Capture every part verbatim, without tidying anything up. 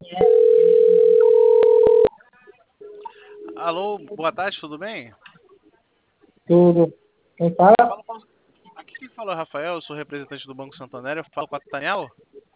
Alô, boa tarde, tudo bem? Tudo. Quem fala? Fala com- Aqui quem fala é o Rafael, eu sou representante do Banco Santander, eu falo com a Daniel.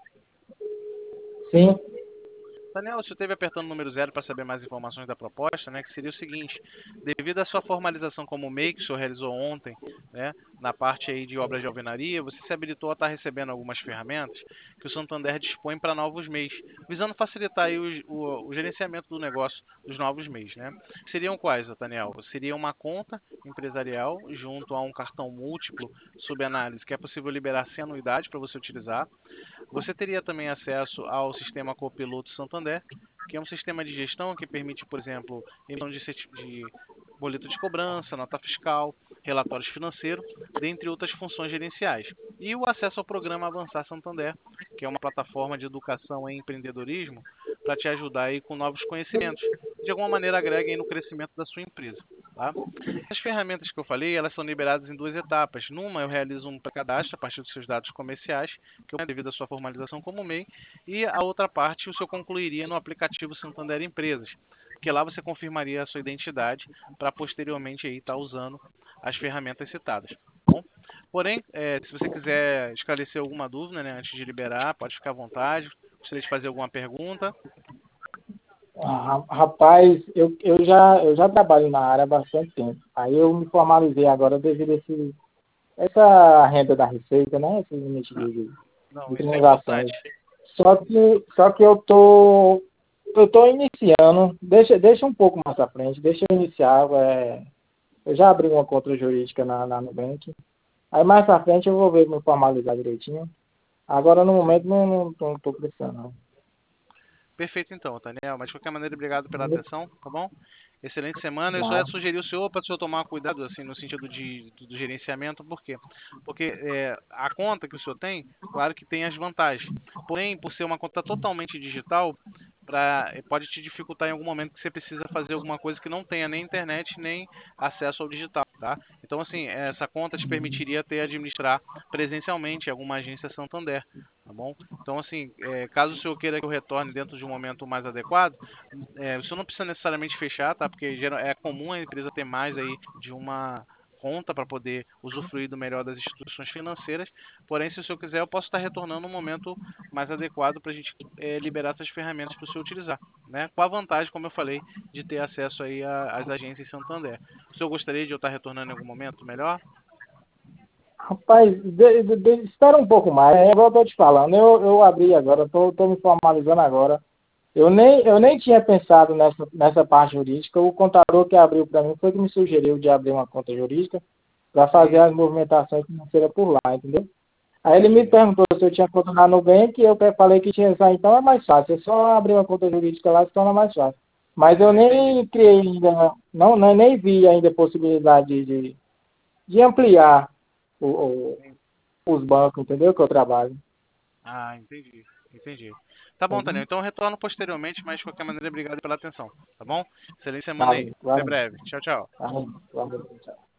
Sim. Daniel, você esteve apertando o número zero para saber mais informações da proposta, né? Que seria o seguinte: devido à sua formalização como M E I, que o senhor realizou ontem, né? Na parte aí de obras de alvenaria, você se habilitou a estar recebendo algumas ferramentas que o Santander dispõe para novos M E Is, visando facilitar aí o, o- o gerenciamento do negócio dos novos M E Is, né? Seriam quais, Daniel? Seria uma conta empresarial junto a um cartão múltiplo sob análise, que é possível liberar sem anuidade para você utilizar. Você teria também acesso ao sistema Copiloto Santander, que é um sistema de gestão que permite, por exemplo, emissão de, certi- de boleto de cobrança, nota fiscal, relatórios financeiros, dentre outras funções gerenciais. E o acesso ao programa Avançar Santander, que é uma plataforma de educação em empreendedorismo para te ajudar aí com novos conhecimentos. De alguma maneira agreguem no crescimento da sua empresa. Tá? As ferramentas que eu falei, elas são liberadas em duas etapas. Numa, eu realizo um cadastro a partir dos seus dados comerciais, que é devido à sua formalização como M E I, e a outra parte o senhor concluiria no aplicativo Santander Empresas, porque lá você confirmaria a sua identidade para posteriormente aí estar usando as ferramentas citadas. Bom, porém, eh, se você quiser esclarecer alguma dúvida, né, antes de liberar, pode ficar à vontade. Gostaria de fazer alguma pergunta? Ah, rapaz, eu, eu, já, eu já trabalho na área há bastante tempo. Aí eu me formalizei agora devido a esse, essa renda da Receita, né? Esse limite Ah, de, de, não, de isso é importante. transações. Só que, só que eu tô, eu tô iniciando. Deixa, deixa um pouco mais à frente, deixa eu iniciar. É, eu já abri uma conta jurídica na, na Nubank. Aí mais à frente eu vou ver me formalizar direitinho. Agora no momento não, não, não tô precisando, não. Perfeito então, Daniel. Mas de qualquer maneira, obrigado pela atenção, tá bom? Excelente semana. Eu só ia Não. sugerir o senhor para o senhor tomar cuidado, assim, no sentido de, do gerenciamento, por quê? Porque é, a conta que o senhor tem, claro que tem as vantagens. Porém, por ser uma conta totalmente digital, pra, pode te dificultar em algum momento que você precisa fazer alguma coisa que não tenha nem internet, nem acesso ao digital, tá? Então, assim, essa conta te permitiria ter administrar presencialmente em alguma agência Santander, tá bom? Então, assim, é, caso o senhor queira que eu retorne dentro de um momento mais adequado, é, o senhor não precisa necessariamente fechar, tá? Porque geral- é comum a empresa ter mais aí de uma conta para poder usufruir do melhor das instituições financeiras. Porém, se o senhor quiser, eu posso estar retornando um momento mais adequado para a gente é, liberar essas ferramentas para o senhor utilizar, né? Com a vantagem, como eu falei, de ter acesso aí a- às agências Santander. O senhor gostaria de eu estar retornando em algum momento melhor? Rapaz, de- de- de- espera um pouco mais. É igual eu tô te falando. Eu, eu abri agora, tô, tô me formalizando agora. Eu nem, eu nem Sim. tinha pensado nessa, nessa parte jurídica. O contador que abriu para mim foi que me sugeriu de abrir uma conta jurídica para fazer Sim, as movimentações financeiras por lá, entendeu? Aí ele me entendi. perguntou se eu tinha conta na Nubank e eu falei que tinha. Ah, então é mais fácil. É só abrir uma conta jurídica lá, se torna mais fácil. Mas eu É, entendi. nem criei ainda, não, não, nem vi ainda a possibilidade de, de ampliar o, o- os bancos, entendeu? Que eu trabalho. Ah, entendi. Entendi. Tá bom, Tânia. Entendeu? Então eu retorno posteriormente, mas de qualquer maneira, obrigado pela atenção. Tá bom? Excelente semana aí. Valeu, Até valeu, breve. Tchau, tchau. valeu, valeu. Tchau.